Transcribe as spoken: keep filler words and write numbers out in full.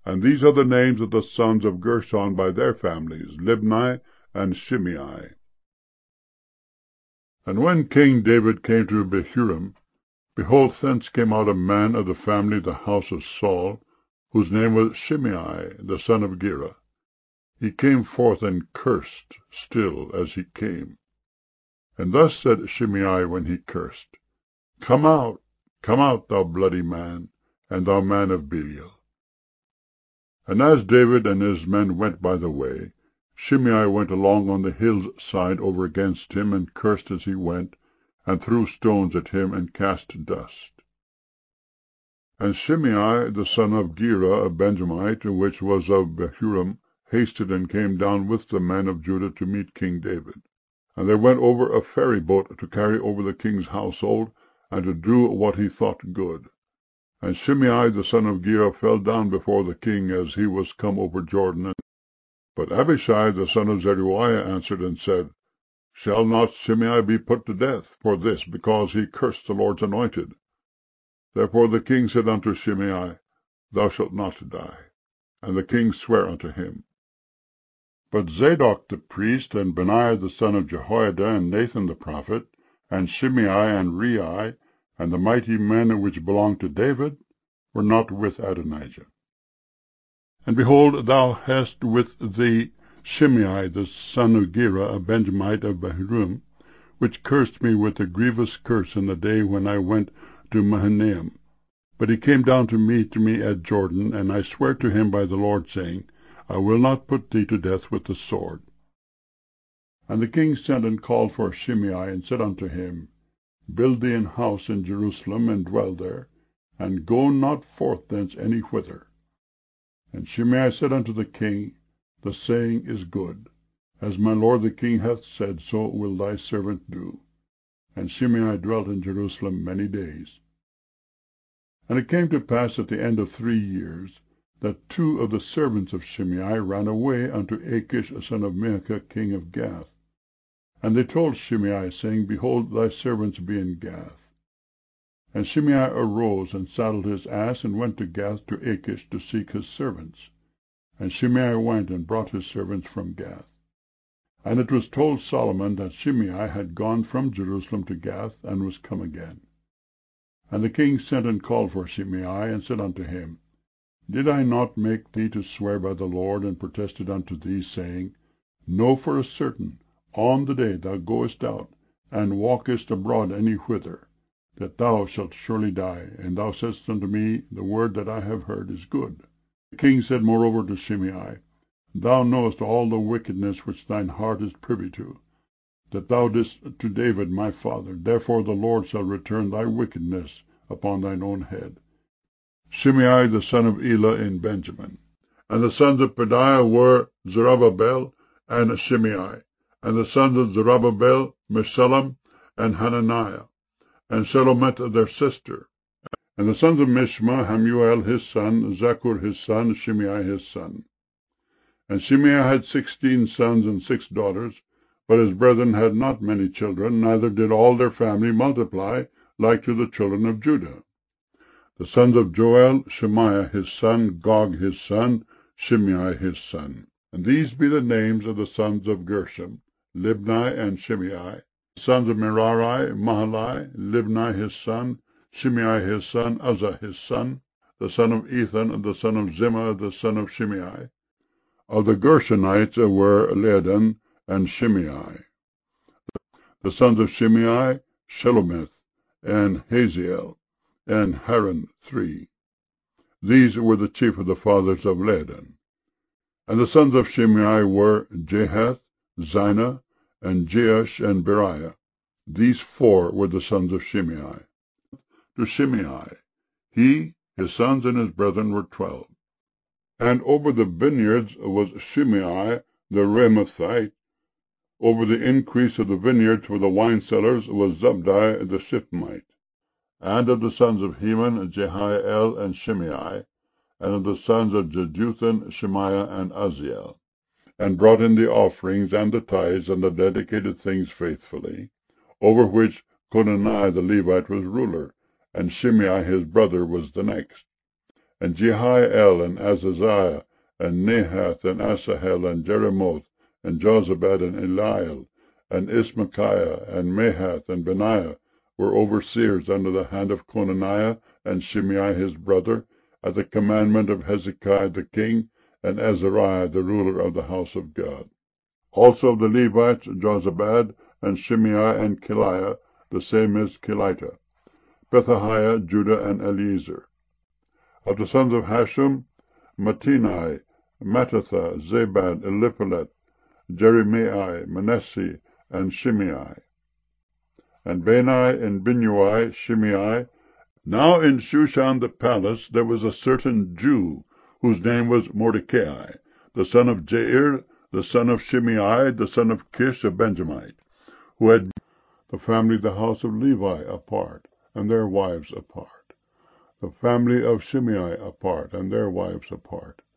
And these are the names of the sons of Gershon by their families, Libni and Shimei. And when King David came to Bahurim, behold, thence came out a man of the family of the house of Saul, whose name was Shimei, the son of Gera. He came forth and cursed still as he came. And thus said Shimei when he cursed, Come out, come out, thou bloody man, and thou man of Belial. And as David and his men went by the way, Shimei went along on the hill's side over against him, and cursed as he went, and threw stones at him, and cast dust. And Shimei the son of Gera, a Benjamite, which was of Bahurim, hasted and came down with the men of Judah to meet King David. And they went over a ferry boat to carry over the king's household, and to do what he thought good. And Shimei the son of Gera fell down before the king as he was come over Jordan. But Abishai the son of Zeruiah answered and said, Shall not Shimei be put to death for this, because he cursed the Lord's anointed? Therefore the king said unto Shimei, Thou shalt not die. And the king sware unto him. But Zadok the priest, and Benaiah the son of Jehoiada, and Nathan the prophet, and Shimei and Rei, and the mighty men which belonged to David, were not with Adonijah. And behold, thou hast with thee Shimei the son of Gera, a Benjamite of Bahurim, which cursed me with a grievous curse in the day when I went to Mahanaim. But he came down to meet me at Jordan, and I sware to him by the Lord, saying, I will not put thee to death with the sword. And the king sent and called for Shimei, and said unto him, Build thee an house in Jerusalem, and dwell there, and go not forth thence any whither. And Shimei said unto the king, The saying is good. As my lord the king hath said, so will thy servant do. And Shimei dwelt in Jerusalem many days. And it came to pass at the end of three years, that two of the servants of Shimei ran away unto Achish son of Maachah king of Gath. And they told Shimei, saying, Behold, thy servants be in Gath. And Shimei arose, and saddled his ass, and went to Gath to Achish to seek his servants. And Shimei went and brought his servants from Gath. And it was told Solomon that Shimei had gone from Jerusalem to Gath, and was come again. And the king sent and called for Shimei, and said unto him, Did I not make thee to swear by the Lord, and protested unto thee, saying, Know for a certain, on the day thou goest out, and walkest abroad any whither, that thou shalt surely die. And thou saidst unto me, The word that I have heard is good. The king said moreover to Shimei, Thou knowest all the wickedness which thine heart is privy to, that thou didst to David my father. Therefore the Lord shall return thy wickedness upon thine own head. Shimei the son of Elah in Benjamin. And the sons of Pedaiah were Zerubbabel and Shimei. And the sons of Zerubbabel, Meshullam and Hananiah, and Shelomith their sister. And the sons of Mishma, Hamuel his son, Zaccur his son, Shimei his son. And Shimei had sixteen sons and six daughters, but his brethren had not many children, neither did all their family multiply, like to the children of Judah. The sons of Joel, Shemaiah his son, Gog his son, Shimei his son. And these be the names of the sons of Gershom, Libni and Shimei. The sons of Merari, Mahali, Libni his son, Shimei his son, Uzzah his son, the son of Ethan, the son of Zimmah, the son of Shimei. Of the Gershonites were Ladan and Shimei. The sons of Shimei, Shelomith, and Haziel, and Haran three. These were the chief of the fathers of Ladan. And the sons of Shimei were Jahath, Zina, and Jeush, and Beriah. These four were the sons of Shimei. To Shimei, he, his sons, and his brethren were twelve. And over the vineyards was Shimei the Ramathite. Over the increase of the vineyards for the wine cellars was Zabdi the Shifmite. And of the sons of Heman, Jehiel and Shimei. And of the sons of Jeduthun, Shemaiah and Uzziel. And brought in the offerings and the tithes and the dedicated things faithfully, over which Conani the Levite was ruler, and Shimei his brother was the next. and Jehiel, and Azaziah, and Nahath, and Asahel, and Jeremoth, and Jozabad, and Eliel, and Ismachiah, and Mahath, and Benaiah were overseers under the hand of Conaniah and Shimei his brother, at the commandment of Hezekiah the king, and Azariah the ruler of the house of God. Also of the Levites, Jozabad, and Shimei, and Keliah, the same is Kelita, Pethahiah, Judah, and Eliezer. Of the sons of Hashum, Mattani, Mattatha, Zabad, Eliphalet, Jeremiah, Manasseh, and Shimei. And Bani and Binnui, Shimei. Now in Shushan the palace there was a certain Jew, whose name was Mordecai, the son of Jair, the son of Shimei, the son of Kish, a Benjamite, who had the family of the house of Levi apart, and their wives apart, the family of Shimei apart, and their wives apart,